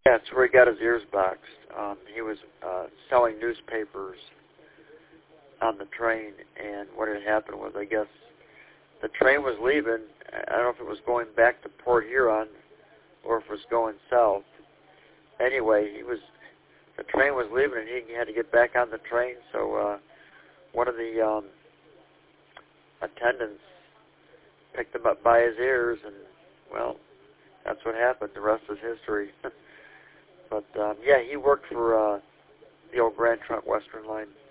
Yeah, it's where he got his ears boxed. He was selling newspapers on the train, and what had happened was, I guess, the train was leaving. I don't know if it was going back to Port Huron or if it was going south. Anyway, the train was leaving, and he had to get back on the train, so one of the attendants picked him up by his ears, and, well, that's what happened. The rest is history. But, yeah, he worked for the old Grand Trunk Western Line.